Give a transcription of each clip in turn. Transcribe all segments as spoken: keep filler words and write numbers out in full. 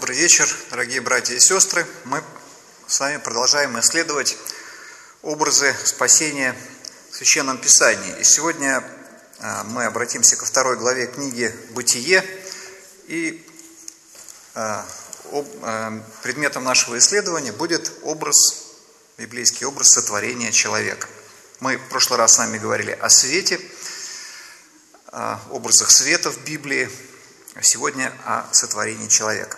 Добрый вечер, дорогие братья и сестры. Мы с вами продолжаем исследовать образы спасения в Священном Писании. И сегодня мы обратимся ко второй главе книги «Бытие». И предметом нашего исследования будет образ, библейский образ сотворения человека. Мы в прошлый раз с вами говорили о свете, о образах света в Библии, а сегодня о сотворении человека.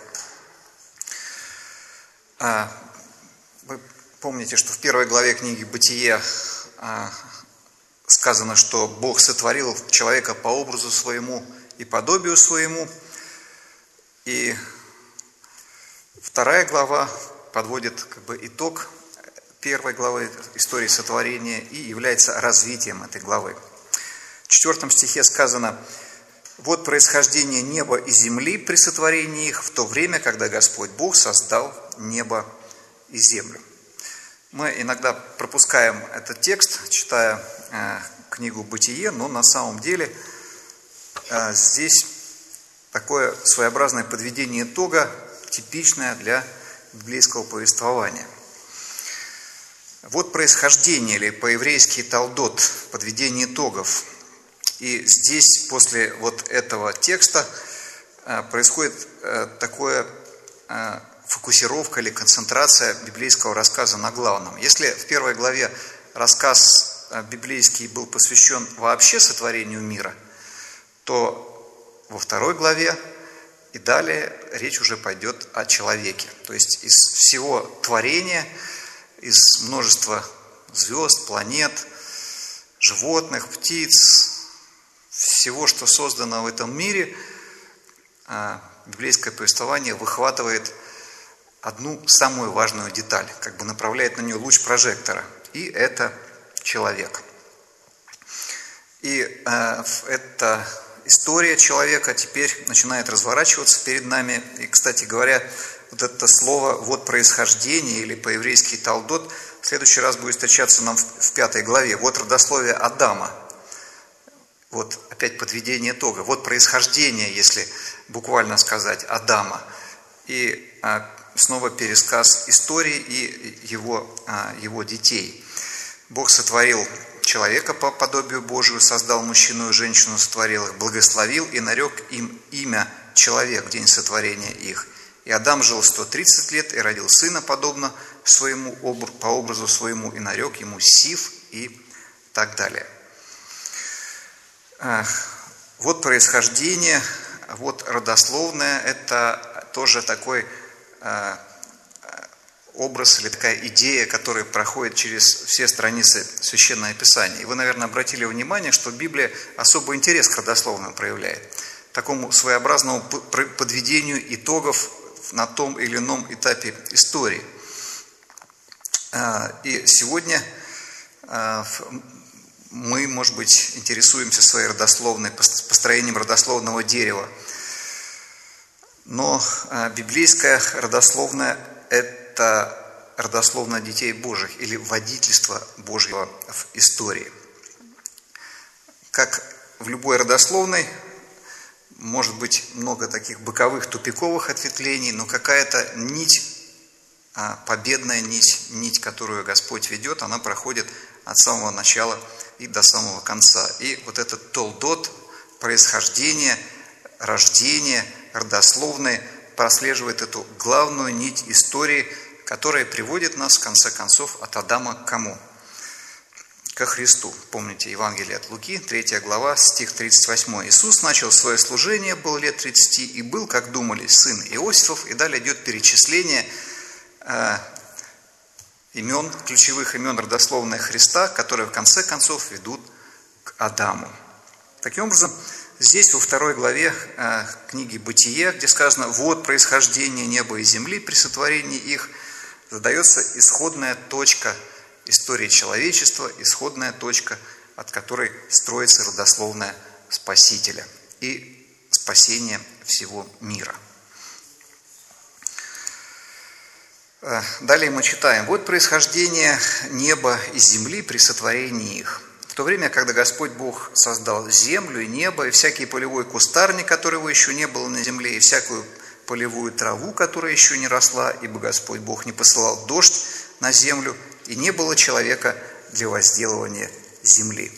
Вы помните, что в первой главе книги «Бытие» сказано, что Бог сотворил человека по образу своему и подобию своему. И вторая глава подводит как бы итог первой главы истории сотворения и является развитием этой главы. В четвертом стихе сказано: «Вот происхождение неба и земли при сотворении их в то время, когда Господь Бог создал небо и землю». Мы иногда пропускаем этот текст, читая э, книгу «Бытие», но на самом деле э, здесь такое своеобразное подведение итога, типичное для библейского повествования. Вот происхождение, или по-еврейски талдот, подведение итогов. И здесь, после вот этого текста, происходит такое фокусировка или концентрация библейского рассказа на главном. Если в первой главе рассказ библейский был посвящен вообще сотворению мира, то во второй главе и далее речь уже пойдет о человеке. То есть из всего творения, из множества звезд, планет, животных, птиц, всего, что создано в этом мире, библейское повествование выхватывает одну самую важную деталь, как бы направляет на нее луч прожектора, и это человек. И э, эта история человека теперь начинает разворачиваться перед нами. И, кстати говоря, вот это слово «вот происхождение» или по-еврейски «талдот» в следующий раз будет встречаться нам в, в пятой главе. Вот родословие Адама. Вот опять подведение итога. Вот происхождение, если буквально сказать, Адама. И а, снова пересказ истории и его, а, его детей. Бог сотворил человека по подобию Божию, создал мужчину и женщину, сотворил их, благословил и нарек им имя человек в день сотворения их. И Адам жил сто тридцать лет и родил сына, подобно своему, по образу своему, и нарек ему Сиф и так далее. Вот происхождение, вот родословное, это тоже такой образ или такая идея, которая проходит через все страницы Священного Писания. И вы, наверное, обратили внимание, что Библия особый интерес к родословным проявляет, такому своеобразному подведению итогов на том или ином этапе истории. И сегодня мы, может быть, интересуемся своей родословной, построением родословного дерева. Но библейская родословная – это родословная детей Божьих или водительство Божьего в истории. Как в любой родословной, может быть много таких боковых, тупиковых ответвлений, но какая-то нить, победная нить, нить, которую Господь ведет, она проходит от самого начала и до самого конца. И вот этот толдот, происхождение, рождение, родословное, прослеживает эту главную нить истории, которая приводит нас, в конце концов, от Адама к кому? Ко Христу. Помните Евангелие от Луки, третья глава, стих тридцать восемь. «Иисус начал свое служение, был лет тридцати, и был, как думали, сын Иосифов». И далее идет перечисление э, имен, ключевых имен родословной Христа, которые в конце концов ведут к Адаму. Таким образом, здесь во второй главе э, книги «Бытие», где сказано «вот происхождение неба и земли при сотворении их», задается исходная точка истории человечества, исходная точка, от которой строится родословная Спасителя и спасение всего мира. Далее мы читаем: «Вот происхождение неба и земли при сотворении их. В то время, когда Господь Бог создал землю и небо, и всякий полевой кустарник, которого еще не было на земле, и всякую полевую траву, которая еще не росла, ибо Господь Бог не посылал дождь на землю, и не было человека для возделывания земли.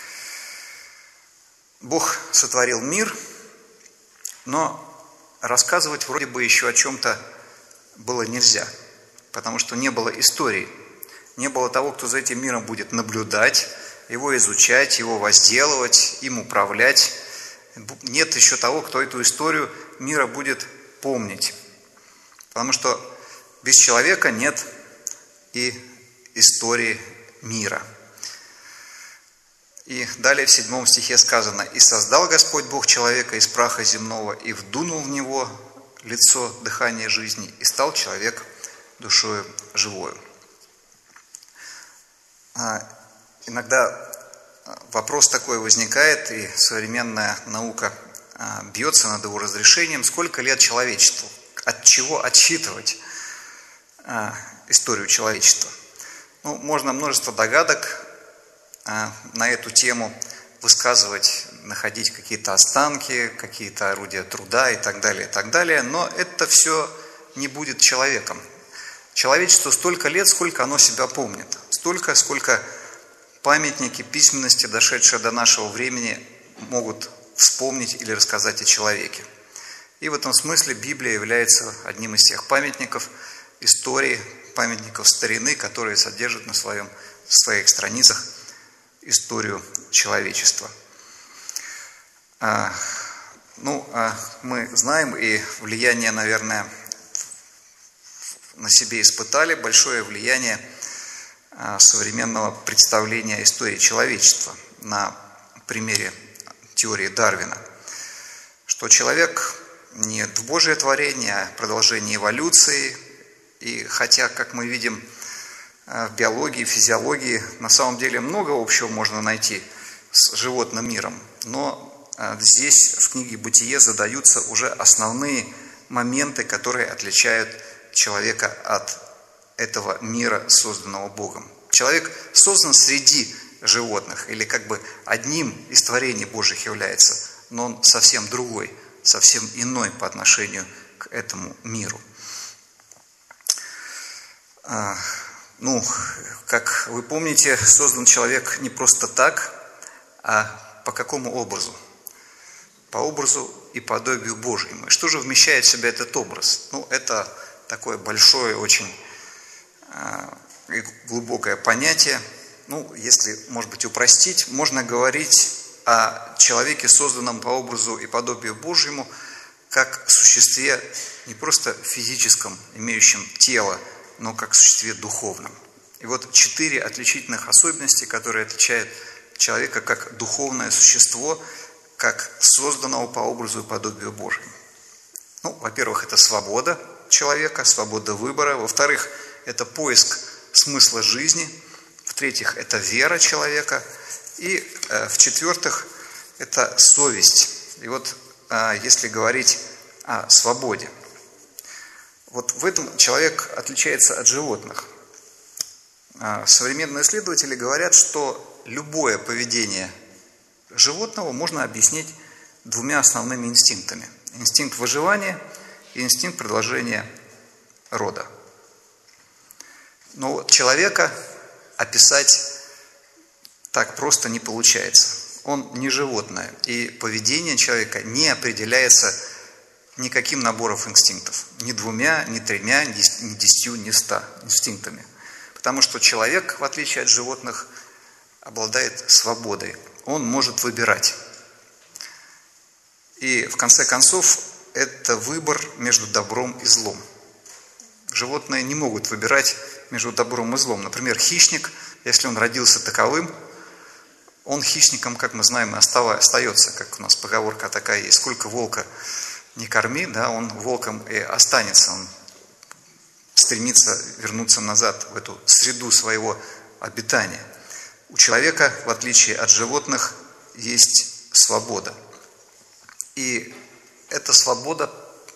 Бог сотворил мир, но рассказывать вроде бы еще о чем-то было нельзя, потому что не было истории, не было того, кто за этим миром будет наблюдать, его изучать, его возделывать, им управлять. Нет еще того, кто эту историю мира будет помнить, потому что без человека нет и истории мира. И далее в седьмом стихе сказано: «И создал Господь Бог человека из праха земного, и вдунул в него лицо дыхания жизни, и стал человек душою живою». Иногда вопрос такой возникает, и современная наука бьется над его разрешением: сколько лет человечеству? От чего отсчитывать историю человечества? Ну, можно множество догадок на эту тему высказывать, находить какие-то останки, какие-то орудия труда и так далее, и так далее, но это все не будет человеком. Человечеству столько лет, сколько оно себя помнит, столько, сколько памятники письменности, дошедшие до нашего времени, могут вспомнить или рассказать о человеке. И в этом смысле Библия является одним из тех памятников истории, памятников старины, которые содержат на своем, в своих страницах историю человечества. А, ну, а мы знаем, и влияние, наверное, на себе испытали, большое влияние а, современного представления истории человечества на примере теории Дарвина, что человек не Божие творение, а продолжение эволюции, и хотя, как мы видим, в биологии, физиологии на самом деле много общего можно найти с животным миром, но здесь в книге «Бытие» задаются уже основные моменты, которые отличают человека от этого мира, созданного Богом. Человек создан среди животных, или как бы одним из творений Божьих является, но он совсем другой, совсем иной по отношению к этому миру. Ну, как вы помните, создан человек не просто так, а по какому образу? По образу и подобию Божьему. И что же вмещает в себя этот образ? Ну, это такое большое, очень э, глубокое понятие. Ну, если, может быть, упростить, можно говорить о человеке, созданном по образу и подобию Божьему, как существе не просто физическом, имеющем тело, но как существе духовном. И вот четыре отличительных особенности, которые отличают человека как духовное существо, как созданного по образу и подобию Божьему. Ну, во-первых, это свобода человека, свобода выбора. Во-вторых, это поиск смысла жизни. В-третьих, это вера человека. И э, в-четвертых, это совесть. И вот э, если говорить о свободе, вот в этом человек отличается от животных. Современные исследователи говорят, что любое поведение животного можно объяснить двумя основными инстинктами. Инстинкт выживания и инстинкт продолжения рода. Но человека описать так просто не получается. Он не животное, и поведение человека не определяется никаким набором инстинктов. Ни двумя, ни тремя, ни десятью, ни ста инстинктами. Потому что человек, в отличие от животных, обладает свободой. Он может выбирать. И в конце концов, это выбор между добром и злом. Животные не могут выбирать между добром и злом. Например, хищник, если он родился таковым, он хищником, как мы знаем, и остается, как у нас поговорка такая есть: сколько волка не корми, да, он волком и останется, он стремится вернуться назад в эту среду своего обитания. У человека, в отличие от животных, есть свобода. И эта свобода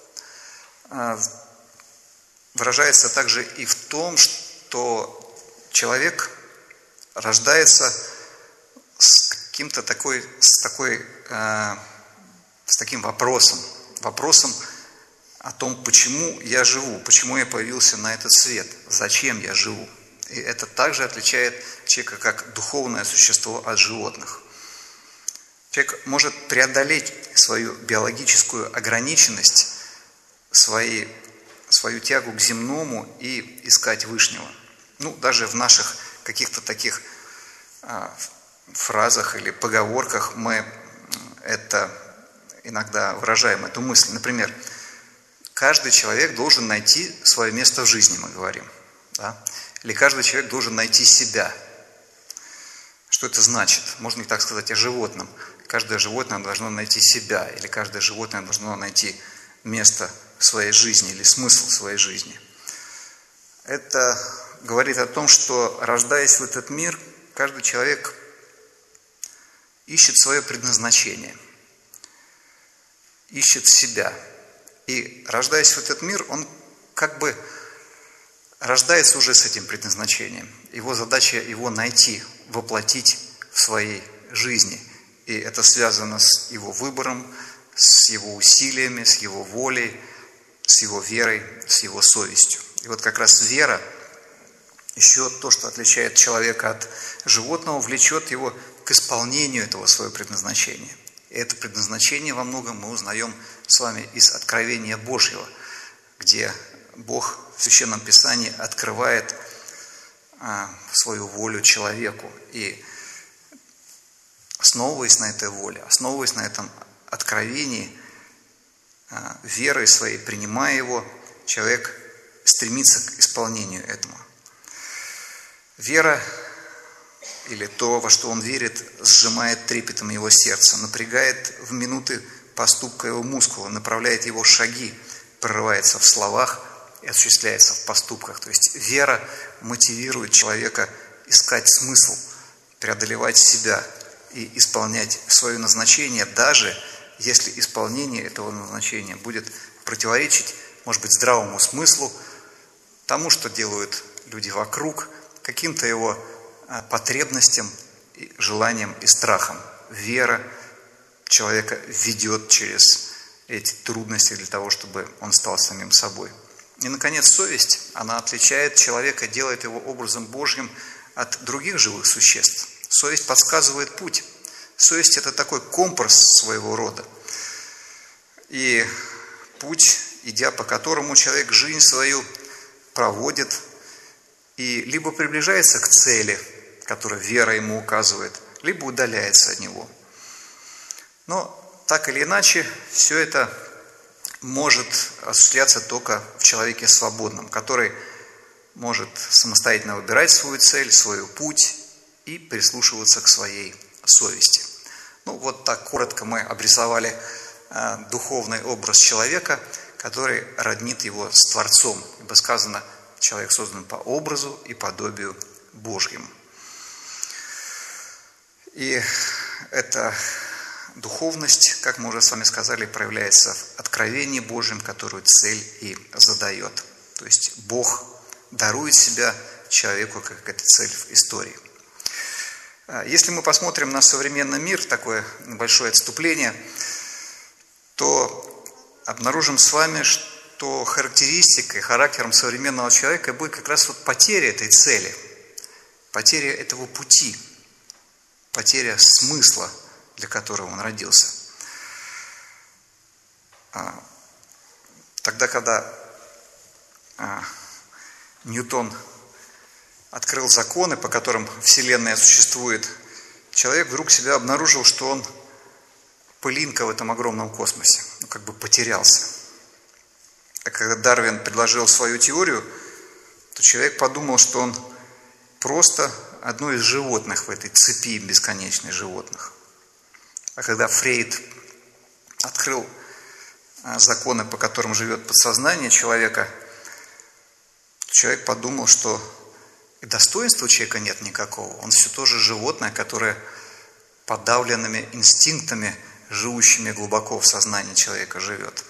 выражается также и в том, что человек рождается с каким-то такой, с такой, с таким вопросом, вопросом о том, почему я живу, почему я появился на этот свет, зачем я живу. И это также отличает человека как духовное существо от животных. Человек может преодолеть свою биологическую ограниченность, свои, свою тягу к земному и искать Вышнего. Ну, даже в наших каких-то таких а, фразах или поговорках мы это иногда выражаем, эту мысль. Например, каждый человек должен найти свое место в жизни, мы говорим. Да? Или каждый человек должен найти себя. Что это значит? Можно и так сказать о животном. Каждое животное должно найти себя, или каждое животное должно найти место в своей жизни, или смысл своей жизни. Это говорит о том, что, рождаясь в этот мир, каждый человек ищет свое предназначение, ищет себя. И, рождаясь в этот мир, он как бы рождается уже с этим предназначением. Его задача его найти, воплотить в своей жизни. И это связано с его выбором, с его усилиями, с его волей, с его верой, с его совестью. И вот как раз вера, еще то, что отличает человека от животного, влечет его к исполнению этого своего предназначения. И это предназначение во многом мы узнаем с вами из Откровения Божьего, где Бог в Священном Писании открывает а, свою волю человеку. И основываясь на этой воле, основываясь на этом откровении, а, верой своей, принимая его, человек стремится к исполнению этого. Вера, или то, во что он верит, сжимает трепетом его сердце, напрягает в минуты поступка его мускула, направляет его шаги, прорывается в словах и осуществляется в поступках. То есть вера мотивирует человека искать смысл, преодолевать себя и исполнять свое назначение, даже если исполнение этого назначения будет противоречить, может быть, здравому смыслу, тому, что делают люди вокруг, каким-то его потребностям, желаниям и страхам. Вера человека ведет через эти трудности для того, чтобы он стал самим собой. И, наконец, совесть, она отличает человека, делает его образом Божьим от других живых существ. Совесть подсказывает путь. Совесть – это такой компас своего рода. И путь, идя по которому человек жизнь свою проводит и либо приближается к цели, которую вера ему указывает, либо удаляется от него. Но так или иначе, все это может осуществляться только в человеке свободном, который может самостоятельно выбирать свою цель, свой путь и прислушиваться к своей совести. Ну, вот так коротко мы обрисовали э, духовный образ человека, который роднит его с Творцом. Ибо сказано, человек создан по образу и подобию Божьему. И эта духовность, как мы уже с вами сказали, проявляется в откровении Божьем, которую цель и задает. То есть Бог дарует себя человеку как эта цель в истории. Если мы посмотрим на современный мир, такое небольшое отступление, то обнаружим с вами, что характеристикой, характером современного человека будет как раз вот потеря этой цели, потеря этого пути, потеря смысла, для которого он родился. Тогда, когда Ньютон открыл законы, по которым Вселенная существует, человек вдруг себя обнаружил, что он пылинка в этом огромном космосе, ну, как бы потерялся. А когда Дарвин предложил свою теорию, то человек подумал, что он просто одно из животных в этой цепи бесконечной животных. А когда Фрейд открыл законы, по которым живет подсознание человека, человек подумал, что и достоинства у человека нет никакого. Он все тоже животное, которое подавленными инстинктами, живущими глубоко в сознании человека, живет.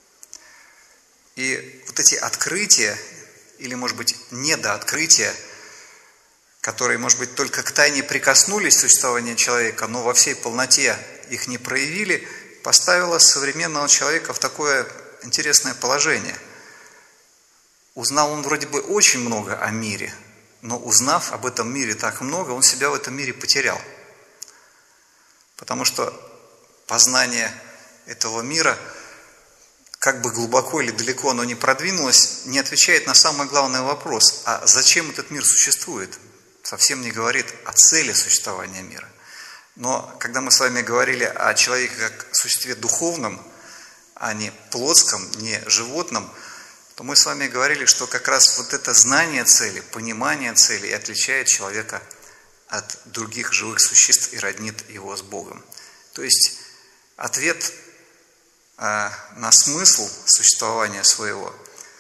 И вот эти открытия, или, может быть, недооткрытия, которые, может быть, только к тайне прикоснулись к существованию человека, но во всей полноте их не проявили, поставило современного человека в такое интересное положение. Узнал он вроде бы очень много о мире, но узнав об этом мире так много, он себя в этом мире потерял. Потому что познание этого мира, как бы глубоко или далеко оно ни продвинулось, не отвечает на самый главный вопрос: а зачем этот мир существует? Совсем не говорит о цели существования мира. Но когда мы с вами говорили о человеке как существе духовном, а не плотском, не животном, то мы с вами говорили, что как раз вот это знание цели, понимание цели и отличает человека от других живых существ и роднит его с Богом. То есть ответ а, на смысл существования своего,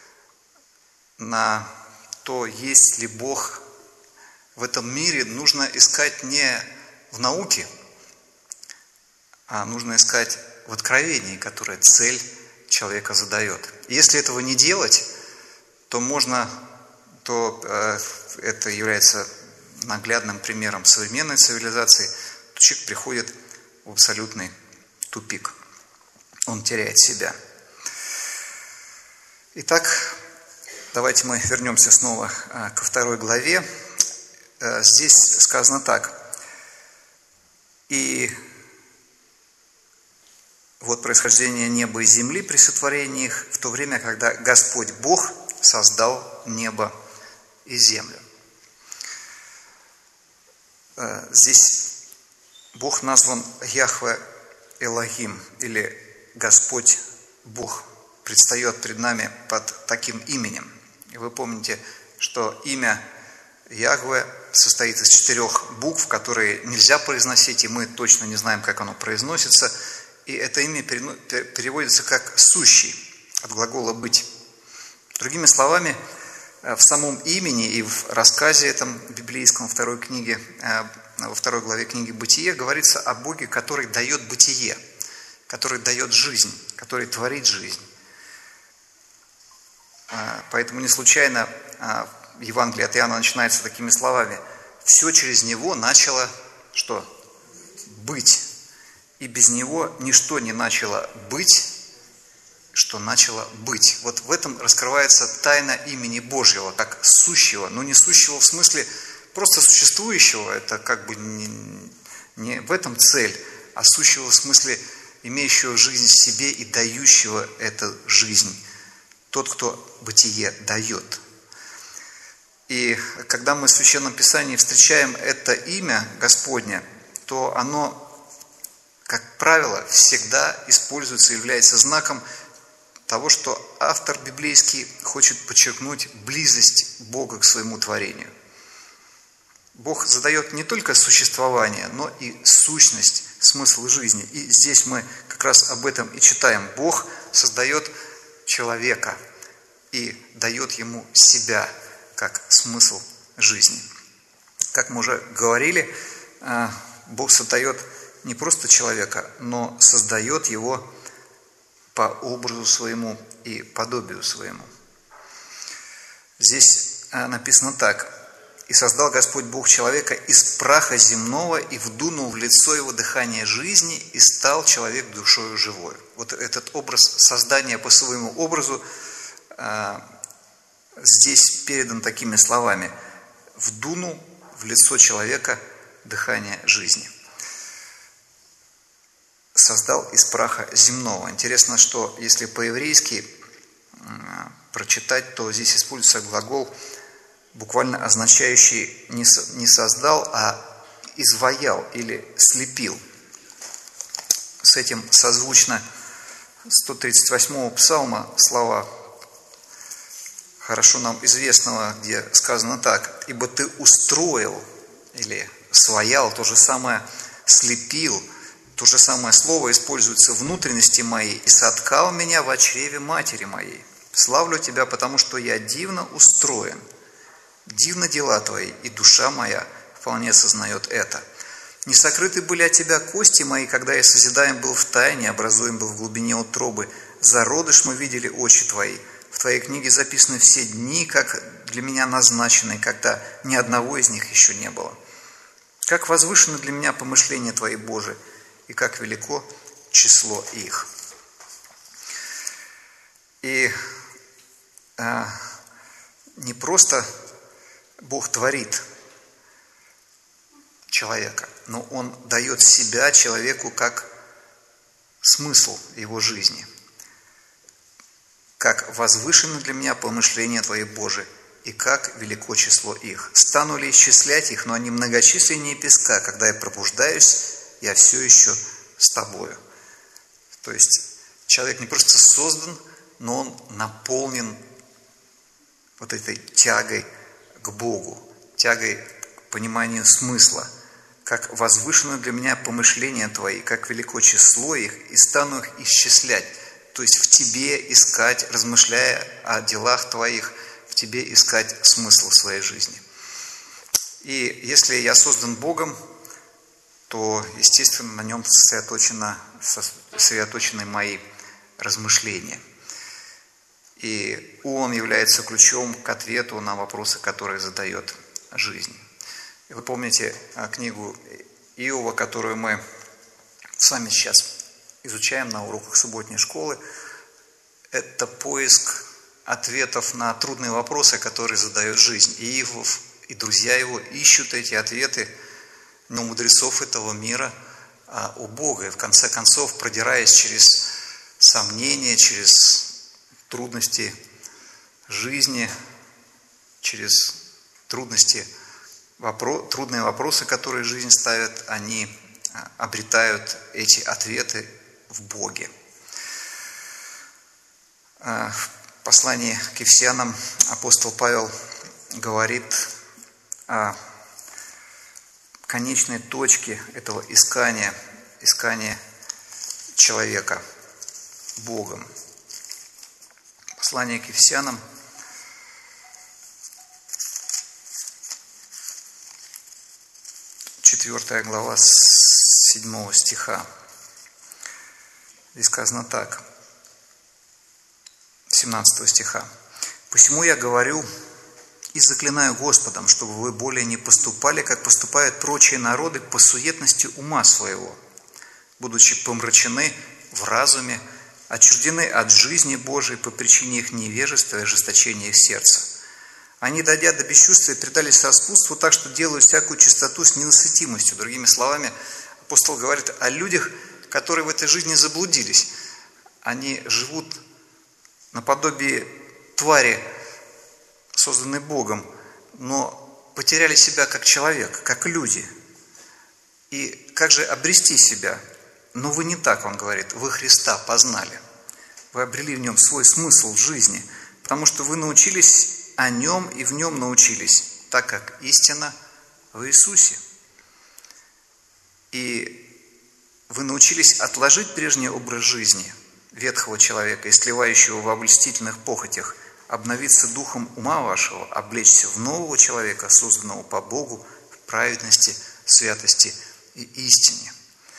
на то, есть ли Бог в этом мире, нужно искать не в науке, а нужно искать в откровении, которое цель человека задает. И если этого не делать, то можно, то э, это является наглядным примером современной цивилизации, то человек приходит в абсолютный тупик. Он теряет себя. Итак, давайте мы вернемся снова э, ко второй главе. Э, здесь сказано так. И вот происхождение неба и земли при сотворении их, в то время, когда Господь Бог создал небо и землю. Здесь Бог назван Яхве Элохим, или Господь Бог, предстает пред нами под таким именем. И вы помните, что имя Яхве состоит из четырех букв, которые нельзя произносить, и мы точно не знаем, как оно произносится. И это имя переводится как «сущий», от глагола «быть». Другими словами, в самом имени и в рассказе этом библейском, второй книге, во второй главе книги «Бытие» говорится о Боге, который дает бытие, который дает жизнь, который творит жизнь. Поэтому не случайно Евангелие от Иоанна начинается такими словами: «Все через Него начало что? Быть. И без Него ничто не начало быть, что начало быть». Вот в этом раскрывается тайна имени Божьего, как сущего. Но не сущего в смысле просто существующего, это как бы не, не в этом цель, а сущего в смысле имеющего жизнь в себе и дающего эту жизнь. Тот, кто бытие дает. И когда мы в Священном Писании встречаем это имя Господне, то оно, как правило, всегда используется, является знаком того, что автор библейский хочет подчеркнуть близость Бога к своему творению. Бог задает не только существование, но и сущность, смысл жизни. И здесь мы как раз об этом и читаем. Бог создает человека и дает ему себя как смысл жизни. Как мы уже говорили, Бог создает не просто человека, но создает его по образу своему и подобию своему. Здесь написано так: «И создал Господь Бог человека из праха земного, и вдунул в лицо его дыхание жизни, и стал человек душою живой». Вот этот образ создания по своему образу здесь передан такими словами: «Вдунул в лицо человека дыхание жизни». Создал из праха земного. Интересно, что если по-еврейски прочитать, то здесь используется глагол, буквально означающий не создал, а изваял или слепил. С этим созвучно сто тридцать восьмого псалма слова, хорошо нам известного, где сказано так: «Ибо ты устроил», или своял, то же самое слепил, то же самое слово используется внутренности моей, «и соткал меня во чреве матери моей. Славлю тебя, потому что я дивно устроен. Дивно дела твои, и душа моя вполне сознает это. Не сокрыты были от тебя кости мои, когда я созидаем был в тайне, образуем был в глубине утробы. Зародыш мы видели очи твои. В твоей книге записаны все дни, как для меня назначены, когда ни одного из них еще не было. Как возвышены для меня помышления твои, Божии, и как велико число их». И а, не просто Бог творит человека, но Он дает себя человеку как смысл его жизни. Как возвышено для меня помышления Твои, Божие, и как велико число их. Стану ли исчислять их, но они многочисленнее песка. Когда я пробуждаюсь, я все еще с Тобою. То есть человек не просто создан, но он наполнен вот этой тягой к Богу, тягой к пониманию смысла. Как возвышено для меня помышления Твои, как велико число их, и стану их исчислять. То есть в Тебе искать, размышляя о делах Твоих, в Тебе искать смысл в своей жизни. И если я создан Богом, то, естественно, на Нем сосредоточено, сосредоточены мои размышления. И Он является ключом к ответу на вопросы, которые задает жизнь. И вы помните книгу Иова, которую мы с вами сейчас изучаем на уроках субботней школы. Это поиск ответов на трудные вопросы, которые задает жизнь. И Иов, и друзья его ищут эти ответы у мудрецов этого мира, у Бога. И в конце концов, продираясь через сомнения, через трудности жизни, через трудности, вопро- трудные вопросы, которые жизнь ставит, они обретают эти ответы в Боге. В послании к Ефесянам апостол Павел говорит о конечной точке этого искания, искания человека Богом. Послание к Ефесянам, четвёртая глава, с седьмого стиха. Здесь сказано так, семнадцатого стиха. «Посему я говорю и заклинаю Господом, чтобы вы более не поступали, как поступают прочие народы по суетности ума своего, будучи помрачены в разуме, отчуждены от жизни Божией по причине их невежества и ожесточения их сердца. Они, дойдя до бесчувствия, предались распутству, так что делают всякую чистоту с ненасытимостью». Другими словами, апостол говорит о людях, которые в этой жизни заблудились. Они живут наподобие твари, созданной Богом, но потеряли себя как человек, как люди. И как же обрести себя? Но вы не так, он говорит, вы Христа познали. Вы обрели в Нем свой смысл жизни, потому что вы научились о Нем и в Нем научились, так как истина в Иисусе. И вы научились отложить прежний образ жизни ветхого человека, истлевающего в обольстительных похотях, обновиться духом ума вашего, облечься в нового человека, созданного по Богу в праведности, святости и истине.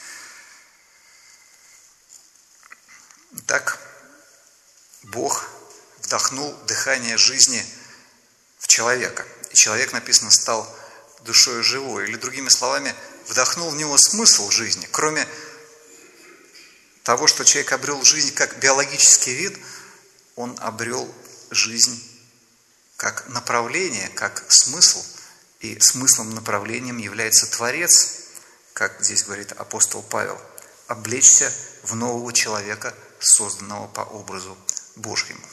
Так Бог вдохнул дыхание жизни в человека. И человек, написано, стал душою живой. Или, другими словами, вдохнул в него смысл жизни. Кроме того, что человек обрел жизнь как биологический вид, он обрел жизнь как направление, как смысл. И смыслом, направлением является Творец, как здесь говорит апостол Павел, облечься в нового человека, созданного по образу Божьему.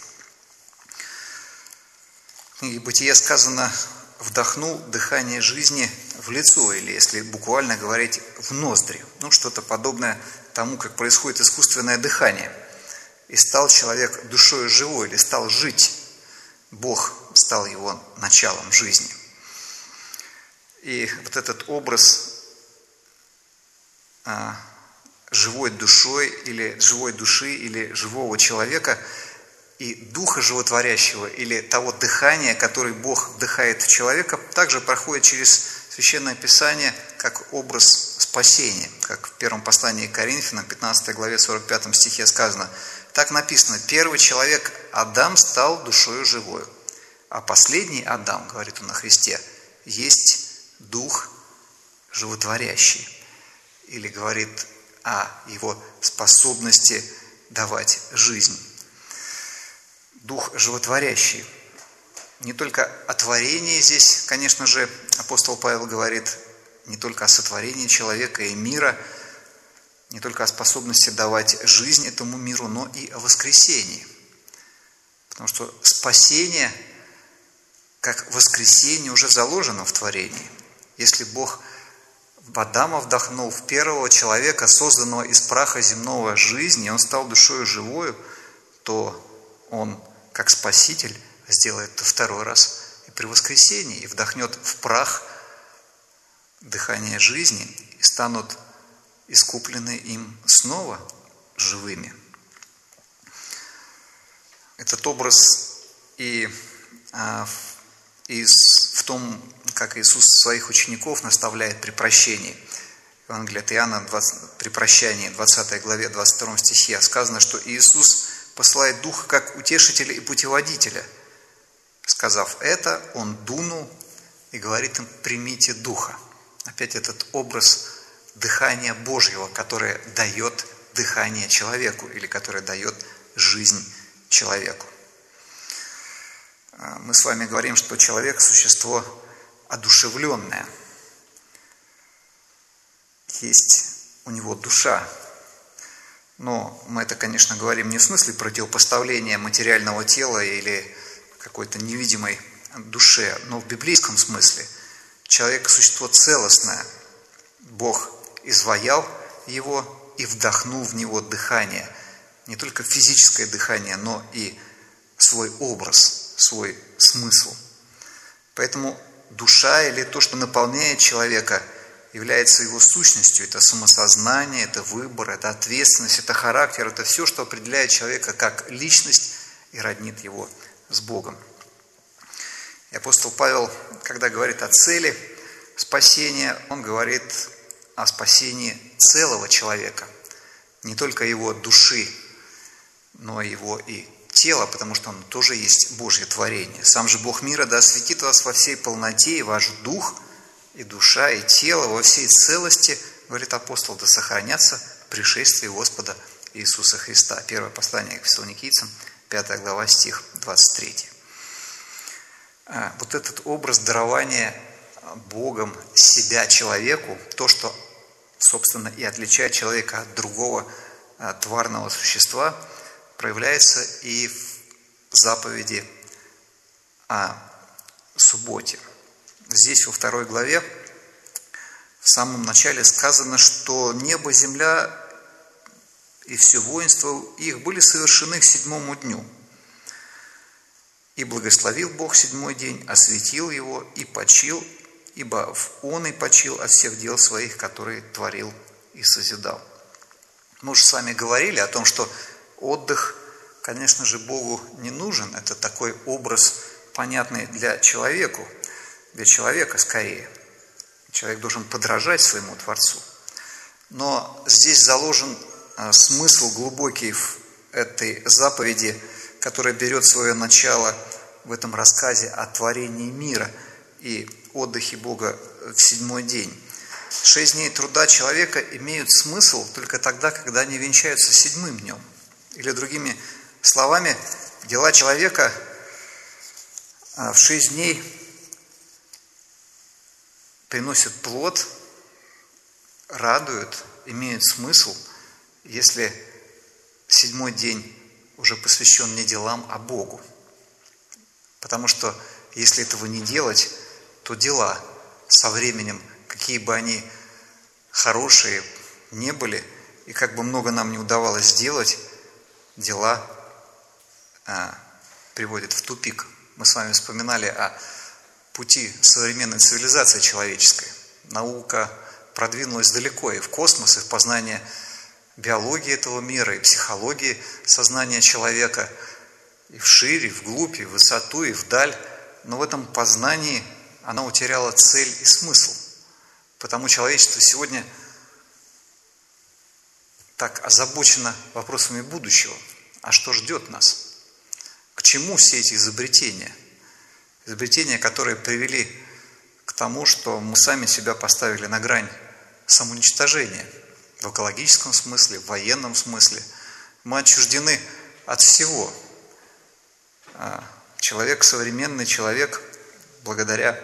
В книге «Бытие» сказано: «вдохнул дыхание жизни в лицо», или, если буквально говорить, в ноздри. Ну, что-то подобное тому, как происходит искусственное дыхание. И стал человек душою живой, или стал жить. Бог стал его началом жизни. И вот этот образ а, живой душой, или живой души, или живого человека, и духа животворящего, или того дыхания, который Бог вдыхает в человека, также проходит через Священное Писание как образ спасения, как в первом послании к Коринфянам, пятнадцатой главе, сорок пятом стихе сказано. Так написано: «Первый человек, Адам, стал душою живою, а последний Адам, — говорит он о Христе, — есть дух животворящий». Или говорит о его способности давать жизнь. Дух животворящий. Не только о творении здесь, конечно же, апостол Павел говорит, не только о сотворении человека и мира, не только о способности давать жизнь этому миру, но и о воскресении. Потому что спасение, как воскресение, уже заложено в творении. Если Бог в Адама вдохнул, в первого человека, созданного из праха земного жизни, и он стал душою живою, то он, как Спаситель, сделает это второй раз и при воскресении, и вдохнет в прах дыхание жизни, и станут искуплены им снова живыми. Этот образ и, а, и в том, как Иисус своих учеников наставляет при прощении. Евангелие от Иоанна при прощании, двадцатой главе, двадцать втором стихе сказано, что Иисус посылает Духа как утешителя и путеводителя. Сказав это, Он дунул и говорит им: примите Духа. Опять этот образ дыхания Божьего, которое дает дыхание человеку или которое дает жизнь человеку. Мы с вами говорим, что человек – существо одушевленное. Есть у него душа. Но мы это, конечно, говорим не в смысле противопоставления материального тела или какой-то невидимой душе, но в библейском смысле. Человек – существо целостное. Бог изваял его и вдохнул в него дыхание. Не только физическое дыхание, но и свой образ, свой смысл. Поэтому душа или то, что наполняет человека, является его сущностью. Это самосознание, это выбор, это ответственность, это характер, это все, что определяет человека как личность и роднит его с Богом. И апостол Павел, когда говорит о цели спасения, он говорит о спасении целого человека. Не только его души, но и его и тела, потому что оно тоже есть Божье творение. Сам же Бог мира да осветит вас во всей полноте, и ваш дух, и душа, и тело во всей целости, говорит апостол, да сохранятся в пришествии Господа Иисуса Христа. Первое послание к Фессалоникийцам, пятая глава, стих двадцать третий. Вот этот образ дарования Богом себя человеку, то, что, собственно, и отличает человека от другого тварного существа, проявляется и в заповеди о субботе. Здесь во второй главе в самом начале сказано, что небо, земля и все воинство их были совершены к седьмому дню. И благословил Бог седьмой день, осветил его и почил, ибо в он и почил от всех дел своих, которые творил и созидал. Мы уже с вами говорили о том, что отдых, конечно же, Богу не нужен. Это такой образ, понятный для человека, для человека скорее. Человек должен подражать своему Творцу. Но здесь заложен смысл глубокий в этой заповеди, которая берет свое начало в этом рассказе о творении мира и отдыхе Бога в седьмой день. Шесть дней труда человека имеют смысл только тогда, когда они венчаются седьмым днем. Или другими словами, дела человека в шесть дней приносят плод, радуют, имеют смысл, если седьмой день уже посвящен не делам, а Богу. Потому что если этого не делать, то дела со временем, какие бы они хорошие не были, и как бы много нам не удавалось сделать, дела а, приводят в тупик. Мы с вами вспоминали о пути современной цивилизации человеческой. Наука продвинулась далеко и в космос, и в познание биологии этого мира, и психологии сознания человека, и вширь, и вглубь, и в высоту, и вдаль. Но в этом познании она утеряла цель и смысл. Потому человечество сегодня так озабочено вопросами будущего. А что ждет нас? К чему все эти изобретения? Изобретения, которые привели к тому, что мы сами себя поставили на грань самоуничтожения. В экологическом смысле, в военном смысле. Мы отчуждены от всего. человек, современный человек, благодаря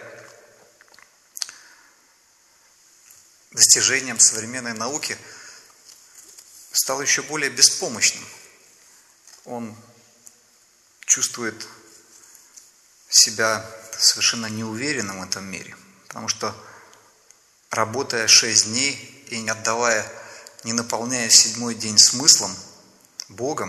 достижениям современной науки, стал еще более беспомощным. Он чувствует себя совершенно неуверенным в этом мире, потому что, работая шесть дней и не отдавая, не наполняя седьмой день смыслом, Богом,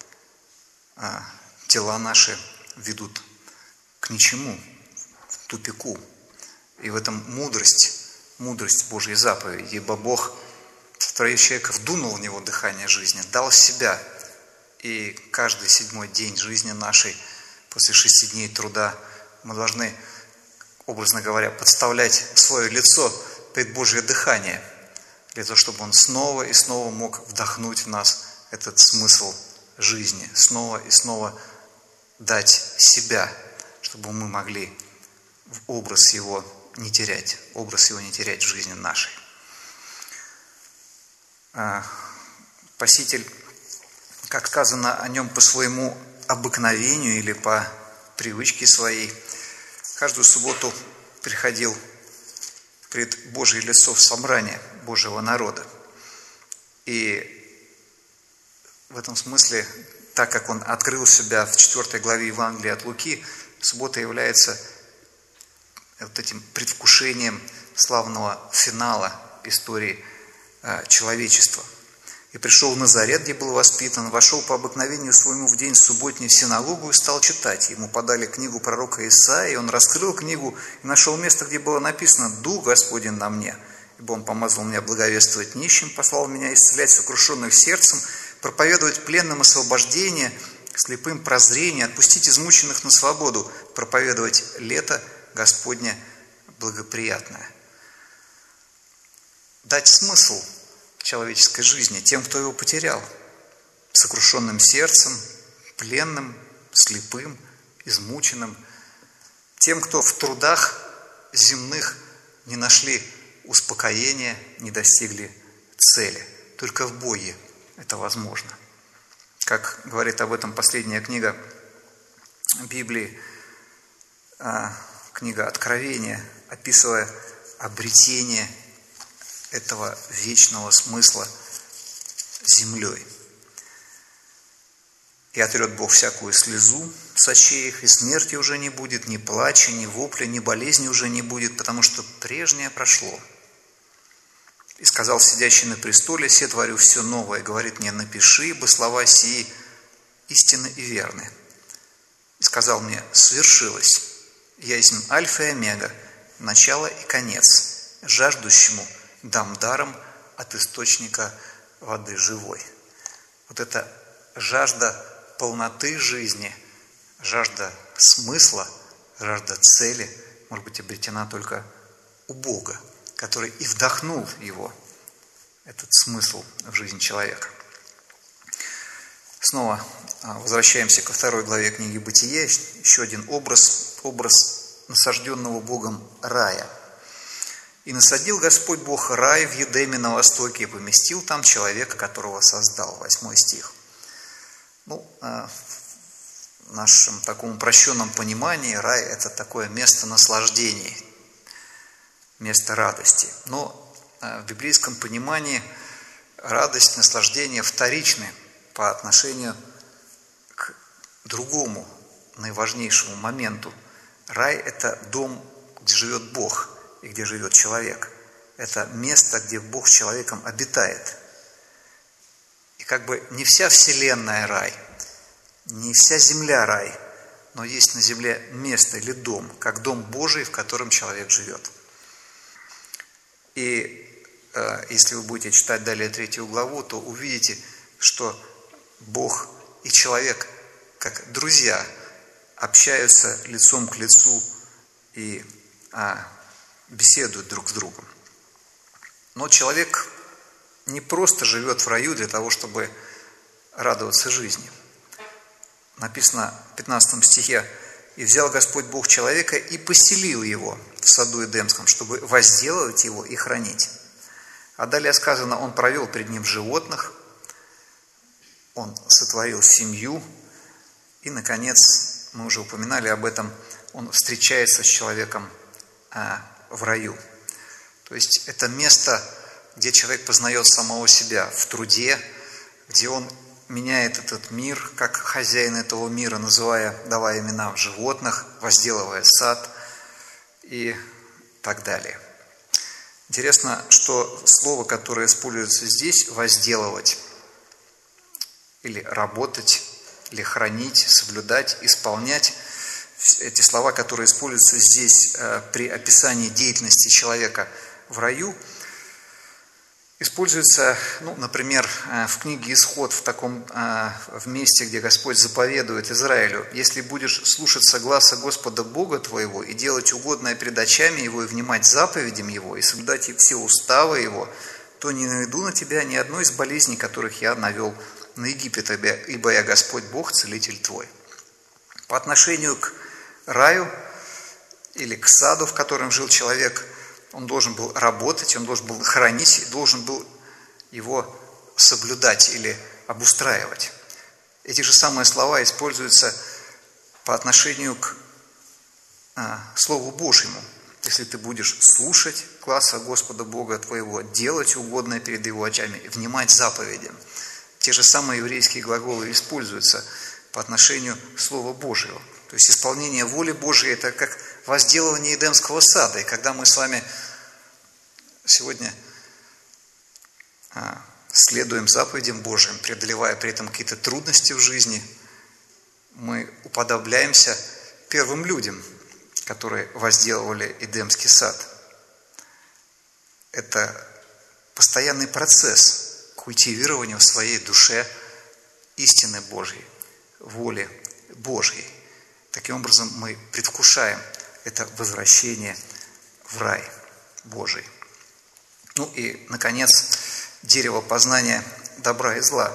тела наши ведут к ничему, в тупику. И в этом мудрость, мудрость Божьей заповеди, ибо Бог, сотворив человека, вдунул в него дыхание жизни, дал себя. И каждый седьмой день жизни нашей, после шести дней труда, мы должны, образно говоря, подставлять свое лицо пред Божье дыхание, для того, чтобы Он снова и снова мог вдохнуть в нас этот смысл жизни, снова и снова дать себя, чтобы мы могли образ Его не терять, образ Его не терять в жизни нашей. Спаситель, как сказано о Нем, по своему обыкновению или по привычке своей, каждую субботу приходил пред Божье лицо в собрание Божьего народа. И в этом смысле, так как Он открыл себя в четвёртой главе Евангелия от Луки, суббота является вот этим предвкушением славного финала истории человечества. «И пришел в Назарет, где был воспитан, вошел по обыкновению своему в день субботний в синагогу и стал читать. Ему подали книгу пророка Исаии, и он раскрыл книгу и нашел место, где было написано: „Дух Господень на мне, ибо Он помазал меня благовествовать нищим, послал меня исцелять сокрушенных сердцем, проповедовать пленным освобождение, слепым прозрение, отпустить измученных на свободу, проповедовать лето Господне благоприятное“». Дать смысл человеческой жизни тем, кто его потерял, сокрушенным сердцем, пленным, слепым, измученным, тем, кто в трудах земных не нашли успокоения, не достигли цели. Только в Боге это возможно. Как говорит об этом последняя книга Библии, книга Откровения, описывая обретение этого вечного смысла землей. «И отрет Бог всякую слезу с очей их, и смерти уже не будет, ни плача, ни вопля, ни болезни уже не будет, потому что прежнее прошло. И сказал сидящий на престоле: се творю все новое, говорит мне: напиши, ибо слова сии истинны и верны. И сказал мне: свершилось. Я есть Альфа и Омега, начало и конец, жаждущему дам даром от источника воды живой». Вот эта жажда полноты жизни, жажда смысла, жажда цели может быть обретена только у Бога, который и вдохнул его, этот смысл, в жизнь человека. Снова возвращаемся ко второй главе книги Бытия, еще один образ, образ насажденного Богом рая. «И насадил Господь Бог рай в Едеме на востоке, и поместил там человека, которого создал». Восьмой стих. Ну, в нашем таком упрощенном понимании рай – это такое место наслаждений, место радости. Но в библейском понимании радость, наслаждение вторичны по отношению к другому, наиважнейшему моменту. Рай – это дом, где живет Бог и где живет человек. Это место, где Бог с человеком обитает. И как бы не вся вселенная рай, не вся земля рай, но есть на земле место или дом, как дом Божий, в котором человек живет. И э, если вы будете читать далее третью главу, то увидите, что Бог и человек, как друзья, общаются лицом к лицу и а, беседуют друг с другом. Но человек не просто живет в раю для того, чтобы радоваться жизни. Написано в пятнадцатом стихе: «И взял Господь Бог человека и поселил его в саду Эдемском, чтобы возделывать его и хранить». А далее сказано: «Он провел пред ним животных, он сотворил семью, и, наконец, мы уже упоминали об этом, он встречается с человеком в раю. То есть это место, где человек познает самого себя в труде, где он меняет этот мир, как хозяин этого мира, называя, давая имена животных, возделывая сад и так далее. Интересно, что слово, которое используется здесь, возделывать, или работать, или хранить, соблюдать, исполнять, эти слова, которые используются здесь при описании деятельности человека в раю, используются, ну, например, в книге «Исход», в таком в месте, где Господь заповедует Израилю: «Если будешь слушаться гласа Господа Бога твоего и делать угодное пред очами Его, и внимать заповедям Его, и соблюдать все уставы Его, то не наведу на тебя ни одной из болезней, которых я навел на Египет, ибо я Господь Бог, целитель твой». По отношению к раю или к саду, в котором жил человек, он должен был работать, он должен был хранить, должен был его соблюдать или обустраивать. Эти же самые слова используются по отношению к а, Слову Божьему. Если ты будешь слушать гласа Господа Бога твоего, делать угодное перед Его очами, внимать заповедям. Те же самые еврейские глаголы используются по отношению к Слову Божьему. То есть исполнение воли Божьей – это как возделывание Эдемского сада. И когда мы с вами сегодня следуем заповедям Божьим, преодолевая при этом какие-то трудности в жизни, мы уподобляемся первым людям, которые возделывали Эдемский сад. Это постоянный процесс культивирования в своей душе истины Божьей, воли Божьей. Таким образом, мы предвкушаем это возвращение в рай Божий. Ну и, наконец, дерево познания добра и зла.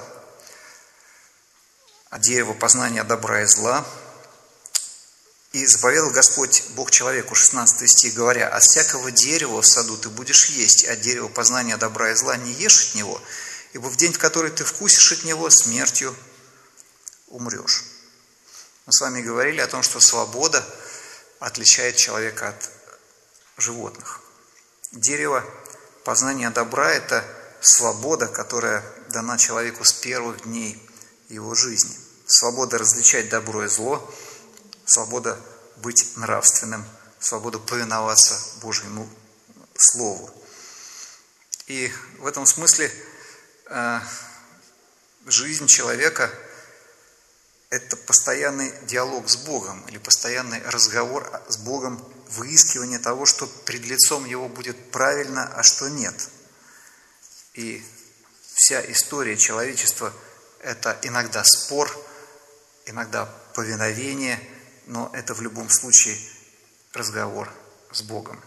А дерево познания добра и зла: «И заповедал Господь Бог человеку», шестнадцатый стих, говоря: «От всякого дерева в саду ты будешь есть, а от дерева познания добра и зла не ешь от него, ибо в день, в который ты вкусишь от него, смертью умрешь». Мы с вами говорили о том, что свобода отличает человека от животных. Дерево познания добра – это свобода, которая дана человеку с первых дней его жизни. Свобода различать добро и зло, свобода быть нравственным, свобода повиноваться Божьему Слову. И в этом смысле э, жизнь человека – это постоянный диалог с Богом или постоянный разговор с Богом, выискивание того, что пред лицом Его будет правильно, а что нет. И вся история человечества – это иногда спор, иногда повиновение, но это в любом случае разговор с Богом.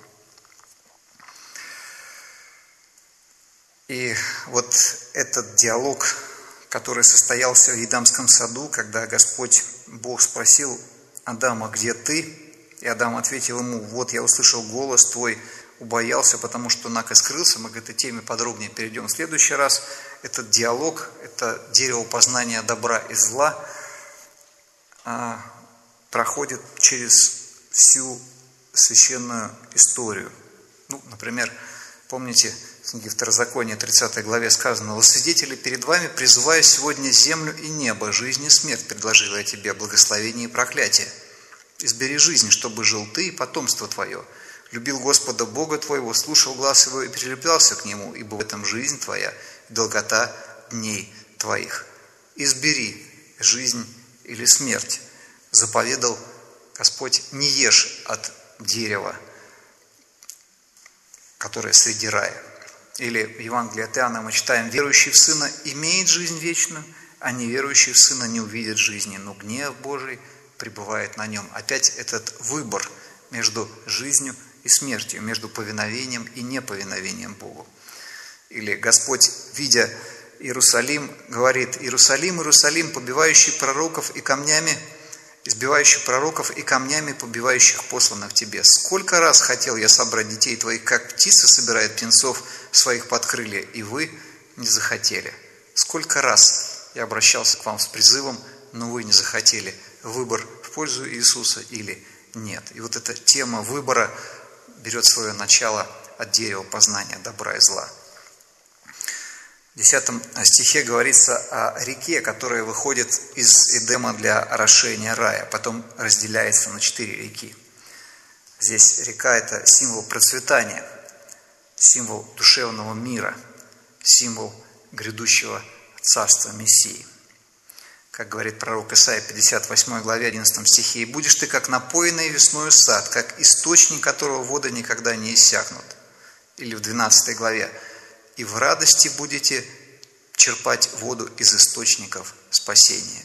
И вот этот диалог, который состоялся в Едемском саду, когда Господь Бог спросил Адама: «Где ты?» И Адам ответил ему: «Вот я услышал голос твой, убоялся, потому что наг и скрылся». Мы к этой теме подробнее перейдем в следующий раз. Этот диалог, это дерево познания добра и зла, проходит через всю священную историю. Ну, например, помните, в книге Второзакония, тридцатой главе сказано: «Во свидетели перед вами призываю сегодня землю и небо, жизнь и смерть предложила я тебе, благословение и проклятие. Избери жизнь, чтобы жил ты и потомство твое. Любил Господа Бога твоего, слушал глас его и прилеплялся к нему, ибо в этом жизнь твоя, долгота дней твоих. Избери жизнь или смерть. Заповедал Господь: не ешь от дерева, которое среди рая». Или в Евангелии от Иоанна мы читаем: «Верующий в Сына имеет жизнь вечную, а неверующий в Сына не увидит жизни, но гнев Божий пребывает на нем». Опять этот выбор между жизнью и смертью, между повиновением и неповиновением Богу. Или Господь, видя Иерусалим, говорит: «Иерусалим, Иерусалим, побивающий пророков и камнями, избивающий пророков и камнями, побивающих посланных тебе. Сколько раз хотел я собрать детей твоих, как птицы собирают птенцов своих под крылья, и вы не захотели. Сколько раз я обращался к вам с призывом, но вы не захотели». Выбор в пользу Иисуса или нет. И вот эта тема выбора берет свое начало от дерева познания добра и зла. В десятом стихе говорится о реке, которая выходит из Эдема для орошения рая, потом разделяется на четыре реки. Здесь река – это символ процветания, символ душевного мира, символ грядущего царства Мессии. Как говорит пророк Исаия в пятьдесят восьмой главе одиннадцатом стихе: «И будешь ты, как напоенный весною сад, как источник, которого воды никогда не иссякнут». Или в двенадцатой главе: «И в радости будете черпать воду из источников спасения».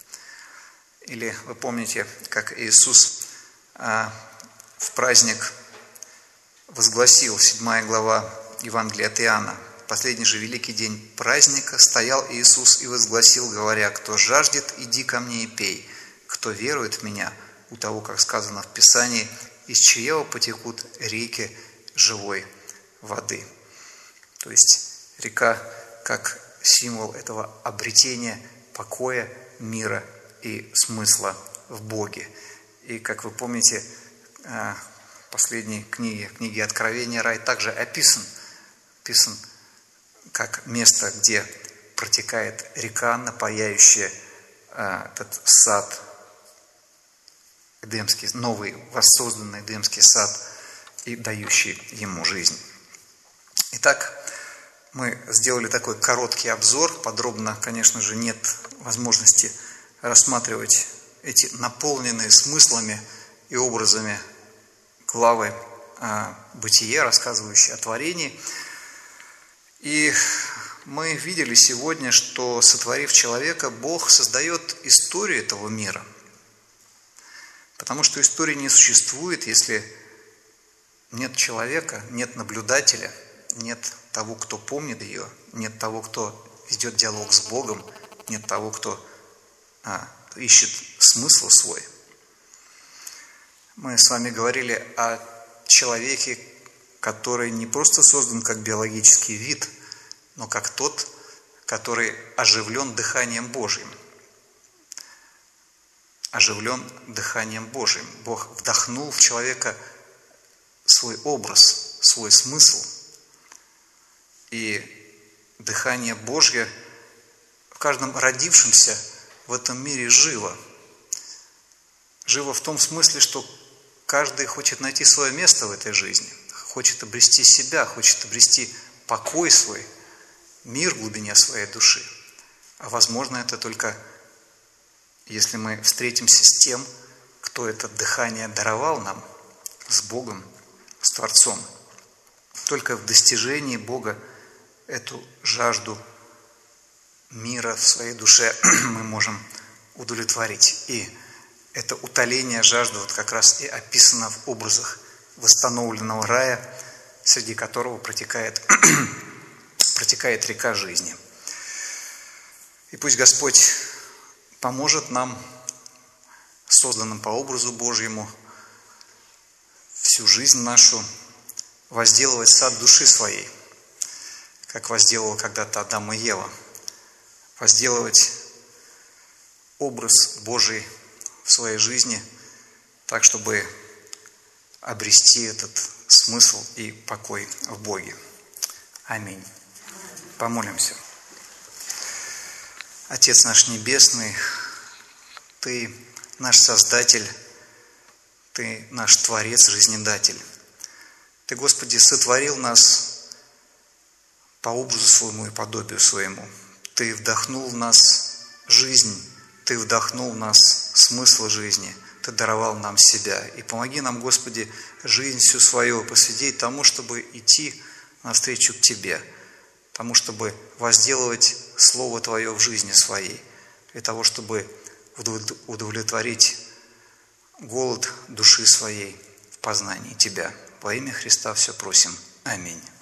Или вы помните, как Иисус а, в праздник возгласил, седьмая глава Евангелия от Иоанна: «В последний же великий день праздника стоял Иисус и возгласил, говоря: кто жаждет, иди ко мне и пей. Кто верует в меня, у того, как сказано в Писании, из чрева потекут реки живой воды». То есть река как символ этого обретения покоя, мира и смысла в Боге. И, как вы помните, в последней книге, книге Откровения, рай также описан, описан как место, где протекает река, напояющая этот сад, Эдемский, новый воссозданный Эдемский сад и дающий ему жизнь. Итак, мы сделали такой короткий обзор. Подробно, конечно же, нет возможности рассматривать эти наполненные смыслами и образами главы Бытие, рассказывающие о творении. И мы видели сегодня, что, сотворив человека, Бог создает историю этого мира. Потому что истории не существует, если нет человека, нет наблюдателя, нет того, кто помнит ее, нет того, кто ведет диалог с Богом, нет того, кто а, ищет смысл свой. Мы с вами говорили о человеке, который не просто создан как биологический вид, но как тот, который оживлен дыханием Божьим. Оживлен дыханием Божьим. Бог вдохнул в человека свой образ, свой смысл. И дыхание Божье в каждом родившемся в этом мире живо. Живо в том смысле, что каждый хочет найти свое место в этой жизни, хочет обрести себя, хочет обрести покой свой, мир в глубине своей души. А возможно, это только если мы встретимся с тем, кто это дыхание даровал нам, с Богом, с Творцом. Только в достижении Бога эту жажду мира в своей душе мы можем удовлетворить. И это утоление жажды вот как раз и описано в образах восстановленного рая, среди которого протекает, протекает река жизни. И пусть Господь поможет нам, созданным по образу Божьему, всю жизнь нашу возделывать сад души своей, как возделывал когда-то Адам и Ева, возделывать образ Божий в своей жизни, так, чтобы обрести этот смысл и покой в Боге. Аминь. Помолимся. Отец наш Небесный, Ты наш Создатель, Ты наш Творец, Жизнедатель. Ты, Господи, сотворил нас по образу своему и подобию своему. Ты вдохнул в нас жизнь, Ты вдохнул в нас смысл жизни, Ты даровал нам себя. И помоги нам, Господи, жизнь всю свою посвятить тому, чтобы идти навстречу к Тебе, тому, чтобы возделывать Слово Твое в жизни своей, для того, чтобы удовлетворить голод души своей в познании Тебя. Во имя Христа все просим. Аминь.